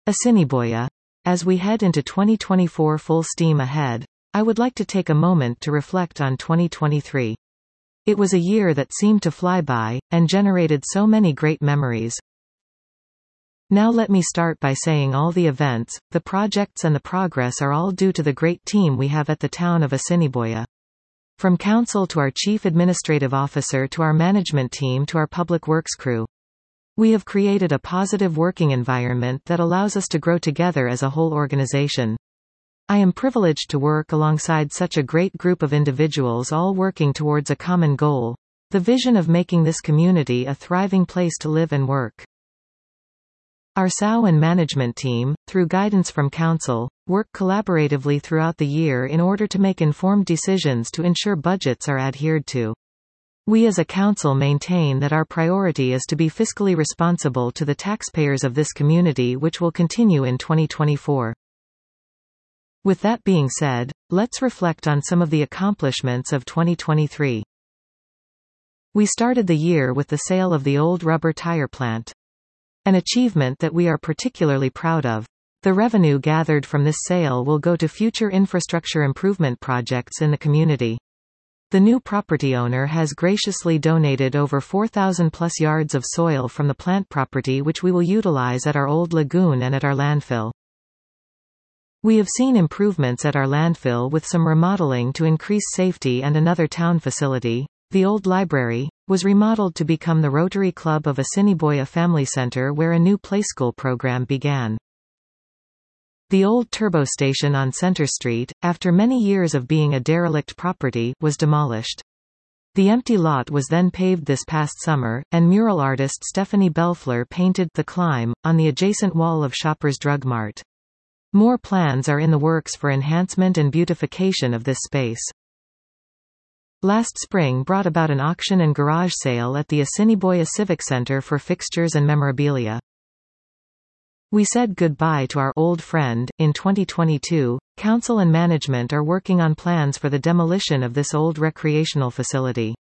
Assiniboia. As we head into 2024 full steam ahead, I would like to take a moment to reflect on 2023. It was a year that seemed to fly by, and generated so many great memories. Now let me start by saying all the events, the projects and the progress are all due to the great team we have at the town of Assiniboia. From council to our chief administrative officer to our management team to our public works crew. We have created a positive working environment that allows us to grow together as a whole organization. I am privileged to work alongside such a great group of individuals all working towards a common goal, the vision of making this community a thriving place to live and work. Our SAU and management team, through guidance from council, work collaboratively throughout the year in order to make informed decisions to ensure budgets are adhered to. We as a council maintain that our priority is to be fiscally responsible to the taxpayers of this community, which will continue in 2024. With that being said, let's reflect on some of the accomplishments of 2023. We started the year with the sale of the old rubber tire plant. An achievement that we are particularly proud of. The revenue gathered from this sale will go to future infrastructure improvement projects in the community. The new property owner has graciously donated over 4,000 plus yards of soil from the plant property, which we will utilize at our old lagoon and at our landfill. We have seen improvements at our landfill with some remodeling to increase safety, and another town facility, the old library, was remodeled to become the Rotary Club of Assiniboia Family Center, where a new playschool program began. The old turbo station on Center Street, after many years of being a derelict property, was demolished. The empty lot was then paved this past summer, and mural artist Stephanie Belfleur painted The Climb on the adjacent wall of Shoppers Drug Mart. More plans are in the works for enhancement and beautification of this space. Last spring brought about an auction and garage sale at the Assiniboia Civic Center for fixtures and memorabilia. We said goodbye to our old friend. In 2022, council and management are working on plans for the demolition of this old recreational facility.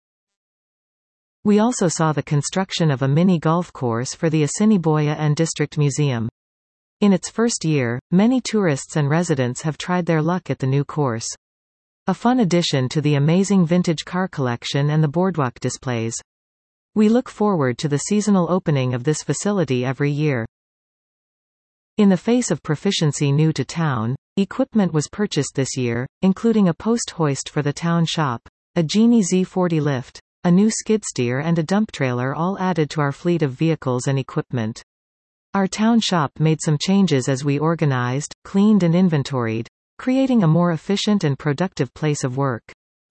We also saw the construction of a mini golf course for the Assiniboia and District Museum. In its first year, many tourists and residents have tried their luck at the new course. A fun addition to the amazing vintage car collection and the boardwalk displays. We look forward to the seasonal opening of this facility every year. In the face of proficiency new to town, equipment was purchased this year, including a post hoist for the town shop, a Genie Z40 lift, a new skid steer and a dump trailer, all added to our fleet of vehicles and equipment. Our town shop made some changes as we organized, cleaned and inventoried, creating a more efficient and productive place of work.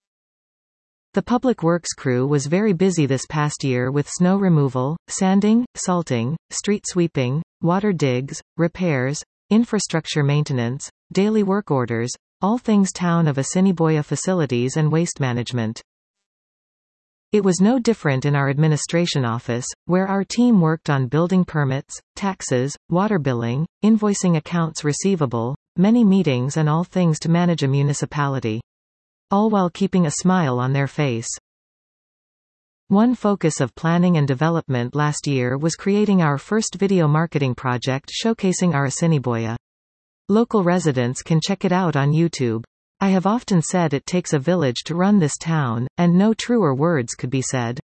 The public works crew was very busy this past year with snow removal, sanding, salting, street sweeping, water digs, repairs, infrastructure maintenance, daily work orders, all things town of Assiniboia facilities and waste management. It was no different in our administration office, where our team worked on building permits, taxes, water billing, invoicing, accounts receivable, many meetings and all things to manage a municipality. All while keeping a smile on their face. One focus of planning and development last year was creating our first video marketing project showcasing our Assiniboia. Local residents can check it out on YouTube. I have often said it takes a village to run this town, and no truer words could be said.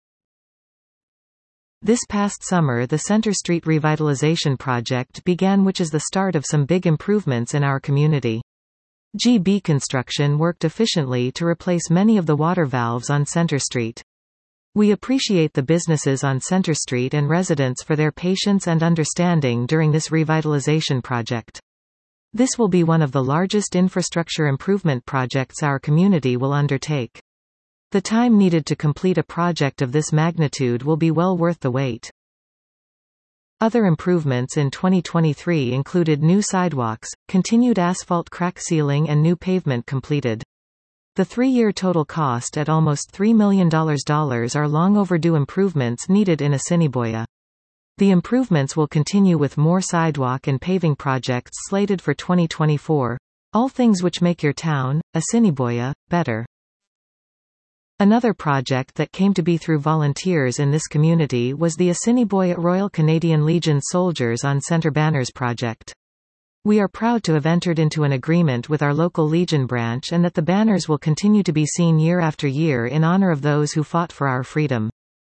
This past summer the Center Street Revitalization Project began, which is the start of some big improvements in our community. GB Construction worked efficiently to replace many of the water valves on Center Street. We appreciate the businesses on Center Street and residents for their patience and understanding during this revitalization project. This will be one of the largest infrastructure improvement projects our community will undertake. The time needed to complete a project of this magnitude will be well worth the wait. Other improvements in 2023 included new sidewalks, continued asphalt crack sealing and new pavement completed. The 3-year total cost at almost $3 million are long overdue improvements needed in Assiniboia. The improvements will continue with more sidewalk and paving projects slated for 2024, all things which make your town, Assiniboia, better. Another project that came to be through volunteers in this community was the Assiniboia Royal Canadian Legion Soldiers on Centre Banners project. We are proud to have entered into an agreement with our local Legion branch and that the banners will continue to be seen year after year in honor of those who fought for our freedom.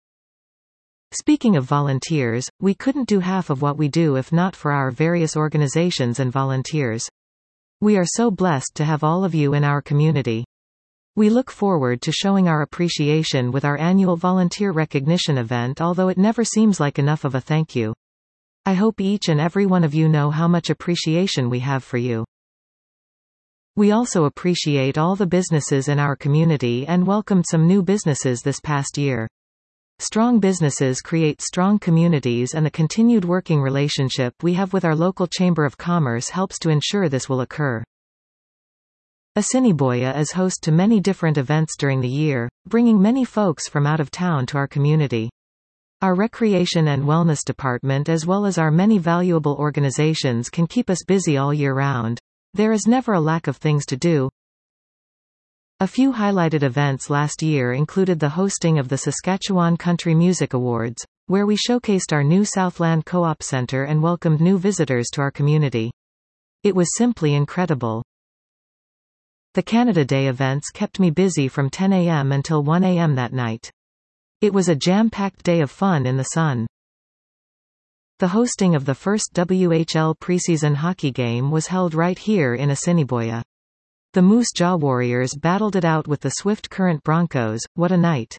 Speaking of volunteers, we couldn't do half of what we do if not for our various organizations and volunteers. We are so blessed to have all of you in our community. We look forward to showing our appreciation with our annual volunteer recognition event, although it never seems like enough of a thank you. I hope each and every one of you know how much appreciation we have for you. We also appreciate all the businesses in our community and welcomed some new businesses this past year. Strong businesses create strong communities, and the continued working relationship we have with our local Chamber of Commerce helps to ensure this will occur. Assiniboia is host to many different events during the year, bringing many folks from out of town to our community. Our recreation and wellness department as well as our many valuable organizations can keep us busy all year round. There is never a lack of things to do. A few highlighted events last year included the hosting of the Saskatchewan Country Music Awards, where we showcased our new Southland Co-op Centre and welcomed new visitors to our community. It was simply incredible. The Canada Day events kept me busy from 10 a.m. until 1 a.m. that night. It was a jam-packed day of fun in the sun. The hosting of the first WHL preseason hockey game was held right here in Assiniboia. The Moose Jaw Warriors battled it out with the Swift Current Broncos. What a night.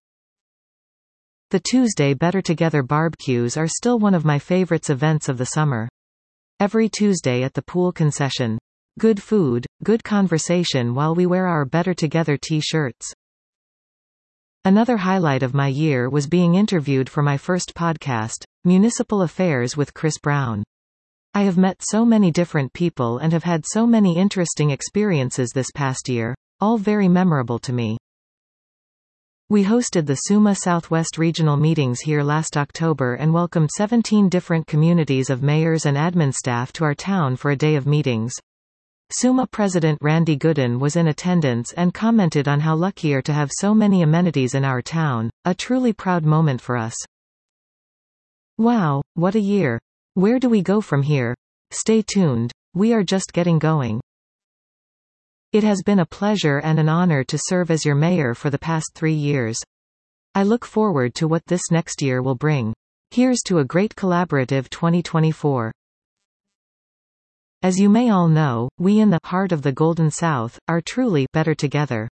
The Tuesday Better Together barbecues are still one of my favorites events of the summer. Every Tuesday at the pool concession. Good food, good conversation while we wear our Better Together t-shirts. Another highlight of my year was being interviewed for my first podcast, Municipal Affairs with Chris Brown. I have met so many different people and have had so many interesting experiences this past year, all very memorable to me. We hosted the SUMA Southwest Regional meetings here last October and welcomed 17 different communities of mayors and admin staff to our town for a day of meetings. SUMA President Randy Gooden was in attendance and commented on how lucky we are to have so many amenities in our town, a truly proud moment for us. Wow, what a year! Where do we go from here? Stay tuned. We are just getting going. It has been a pleasure and an honor to serve as your mayor for the past 3 years. I look forward to what this next year will bring. Here's to a great collaborative 2024. As you may all know, we in the heart of the Golden South are truly better together.